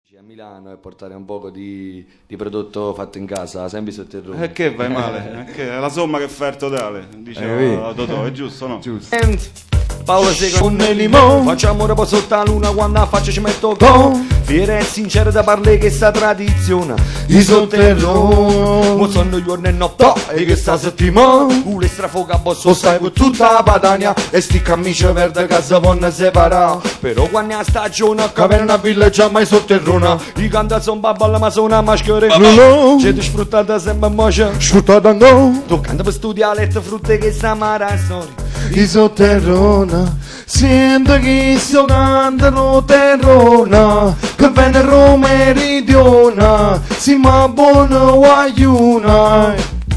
A Milano e portare un poco di prodotto fatto in casa, sempre sotterraneo. E che vai male? Che è la somma che fa il totale, diceva Totò, è giusto o no? Giusto. Paolo Secondo facciamo un po' sotto la luna quando faccio ci metto con fiera e sincera da parlare che sta tradizione i sotterraneo mo sono giorno e notte e che sta settimana le strafoca bosso stai con tutta la Padania e sti camicie verde che si vanno separare però quando è stagione che viene una villaggia mai sotterranea i canta sono baballa ma sono una maschera c'è di sfruttata sempre moce sfruttata no tu canta per studiare le frutte che sta mara storia i sotterranea sento che sto cantano terrona che viene Roma meridiona si ma buona guaiuna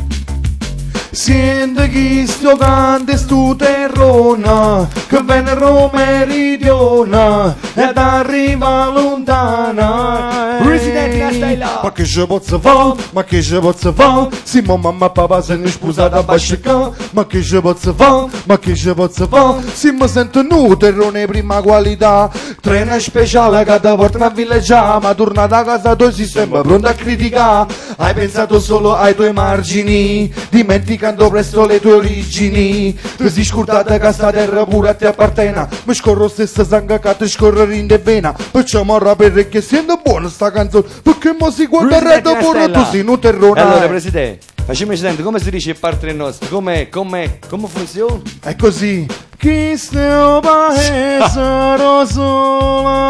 sento che sto cantano sto terrona che viene Roma meridiona ed arriva lontana Presidente Castello ma che ci posso fare ma che ci posso fare se mamma e papà se ne sposata a Bascica ma che ci posso fare ma che ci posso fare se mi sento nu terrone prima qualità treno speciale che ti porta a villeggiare ma tornata a casa tu si sembra pronto a criticare hai pensato solo ai tuoi margini dimenticando presto le tue origini tu sei scurtata che sta terra pure a te appartiene mi scorro stessa sangue che ti scorre in de vena perciò morra per che sento buona sta canzone perché mo si guarda il retto pure tu sei un terrone allora Presidente facciamoci sentire come si dice il Padre nostro come funziona è così chi stiamo paese rosola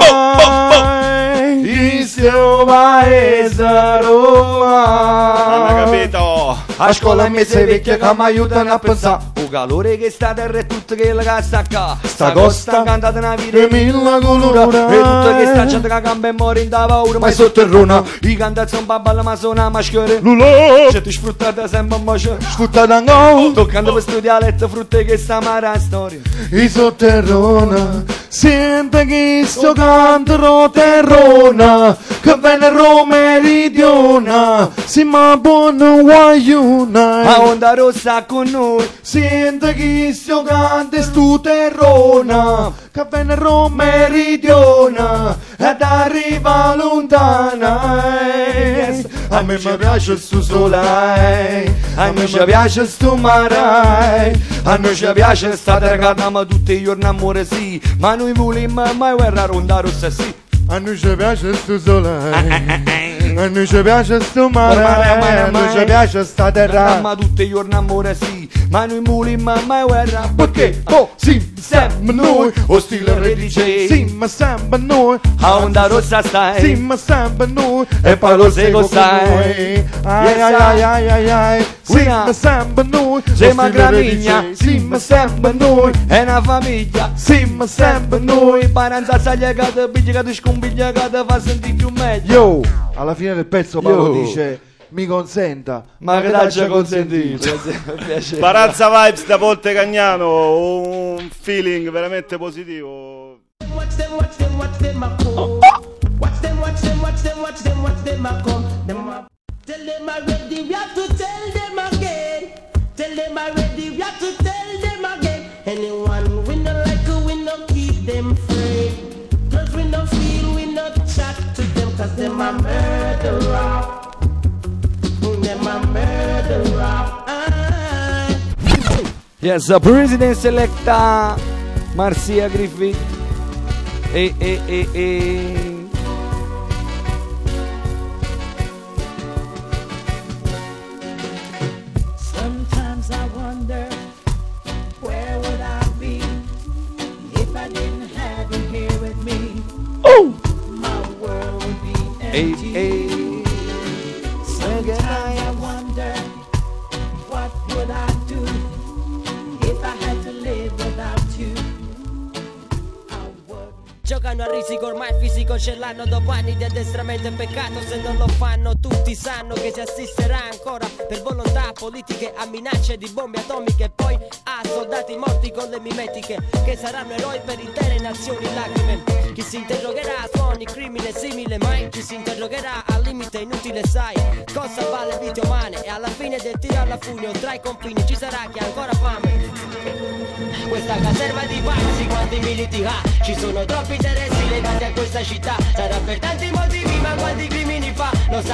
chi stiamo paese Roma hanno capito a scuola mi sei vecchia che mi aiutano a pensare o calore che sta terra e tutto che la cassa qua sta costa cantata una vita e mille colore e tutto che sta gente che cambia e muore in da paura ma è sotterrona i cantanti sono baballa ma sono una maschera c'è ti sfruttata sempre un moce sfruttata ancora toccando per studiare le frutte che sta mara storia i sotterrona sente che sto cantano terrona che viene Roma meridiona si ma buona guaiuna a onda rossa con noi sente che sto cantano sto terrona che viene Roma meridiona ed arriva lontana a me mi piace sto sole a me ci piace sto mare a noi ci piace sta terra che ama tutti i giorni amore sì ma noi vogliamo mai guerra ronda rossa sì a noi ci piace sto sole a noi ci piace sto mare a noi ci piace sta terra ma tutti i giorni amore sì ma noi vogliamo mai guerra perché sì sempre noi o stile redice sì ma sempre noi a onda rossa stai sì ma sempre noi e poi lo seguo stai ai ai ai ai ai sì ma sempre noi sei ma gramigna sì ma sempre noi è una famiglia sì ma sempre noi paranza saglia che ti piglia che ti scombiglia che ti fa sentire più meglio yo alla fine del pezzo Paolo dice mi consenta ma che t'ha consentito Paranza Vibes da Ponte Cagnano un feeling veramente positivo watch them tell them already we have to tell them again tell them already we have to tell them again anyone we no like we no keep them free cause we no feel we no chat to them cause them a murderer them a murderer yes the President selecta Marcia Griffith Sometimes I wonder where would I be if I didn't have you here with me. Oh, my world would be empty. Sometimes I wonder what would I do if I had to live without you. Giocano a risico, ormai il fisico ce l'hanno dopo anni di addestramento è peccato se non lo fanno tutti sanno che si assisterà ancora per volontà politiche a minacce di bombe atomiche e poi a soldati morti con le mimetiche che saranno eroi per intere nazioni lacrime chi si interrogherà su ogni crimine simile mai chi si interrogherà al limite inutile sai cosa vale vite umane e alla fine del tiro alla fugno tra i confini ci sarà chi ha ancora fame questa caserma di pazzi quanti militi ha ci sono troppi interessi legati a questa città sarà per tanti motivi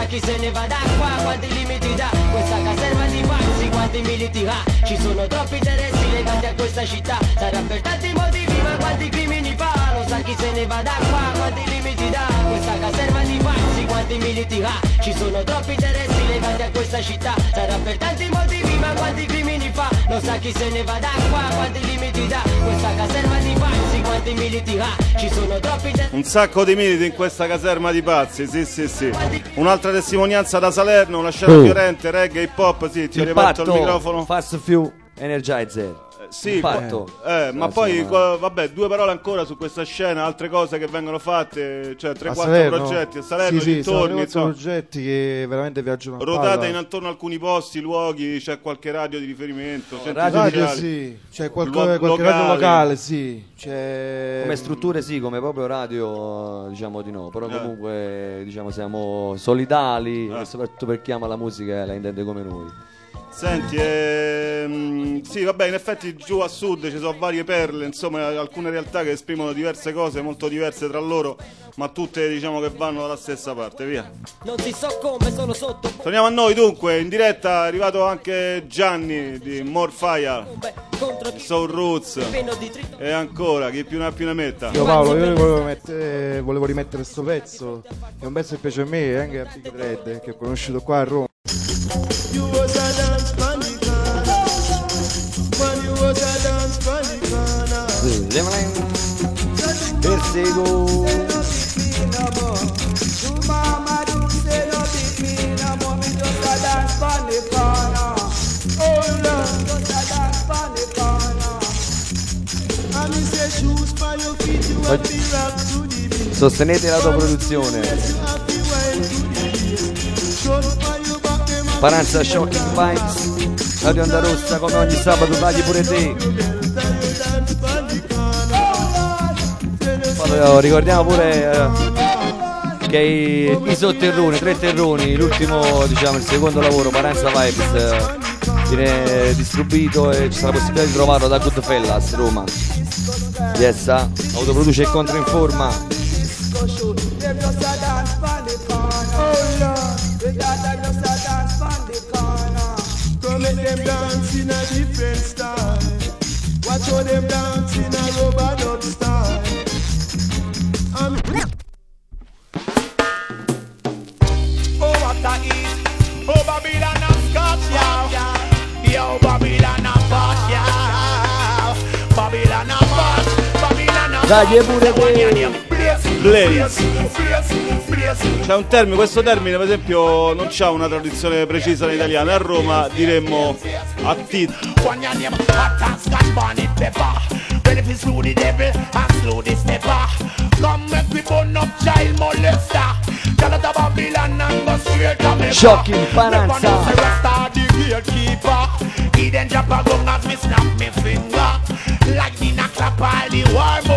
chi se ne va da qua, quanti limiti dà questa caserma di pazzi, quanti militi ha. Ci sono troppi interessi legati a questa città, sarà per tanti motivi ma quanti crimini fa. Lo sa chi se ne va da qua, quanti limiti dà questa caserma di pazzi, quanti militi ha. Ci sono troppi interessi legati a questa città, sarà per tanti motivi ma quanti crimini fa. Lo sa chi se ne va da qua, quanti limiti dà questa caserma di pazzi, quanti militi ha. Ci sono troppi un sacco di militi in questa caserma di pazzi, sì. Un'altra testimonianza da Salerno, una scena fiorente, reggae, hip hop, sì, ti ho riaperto il microfono. Fast Few Energizer. Sì, ma poi vabbè, due parole ancora su questa scena, altre cose che vengono fatte, cioè 3-4 progetti a Salerno, dintorni, progetti che veramente viaggiano a ruotate in attorno a alcuni posti, luoghi, c'è qualche radio di riferimento, radio sì, c'è qualche radio locale, sì, c'è come strutture sì, come proprio radio diciamo di no, però comunque diciamo siamo solidali e soprattutto per chi ama la musica e la intende come noi. Senti, sì, vabbè, in effetti giù a sud ci sono varie perle, insomma, alcune realtà che esprimono diverse cose molto diverse tra loro, ma tutte diciamo che vanno dalla stessa parte, via. Non si so come, sono sotto. Torniamo a noi dunque, in diretta è arrivato anche Gianni di More Fire, Soul Roots e ancora, chi più ne ha più ne metta. Io Paolo, volevo rimettere sto pezzo, è un pezzo che piace a me, anche a Big Red, che ho conosciuto qua a Roma. You was a dance panic when you was a dance panic. Persego. Mama do say no beat me no more, me just a dance panic corner. Oh Lord, just a dance panic corner. And me say shoes for your feet, you have to rock to the beat. Sostenete l'autoproduzione. Paranza Shocking Vibes, Radio Onda Rossa come ogni sabato, tagli pure te. Ricordiamo pure che i sotterroni, 3 terroni, l'ultimo diciamo il secondo lavoro Paranza Vibes viene distribuito e ci sarà la possibilità di trovarlo da Goodfellas Roma. Yes, autoproduce il Controinforma. Make them dance in a different style. Watch how them dance in a rubber dub style. Oh, what a eat. Oh, Babylon a Scotch, yeah. Yo, Babylon a pot, yeah. Babylon a pot. Babylon a pot. Dai, pure te. C'è un termine, questo termine per esempio non c'ha una traduzione precisa in italiano, a Roma diremmo attit. Shocking Paranza. He then drop a gun as me snap me finger. Like the knock up all the war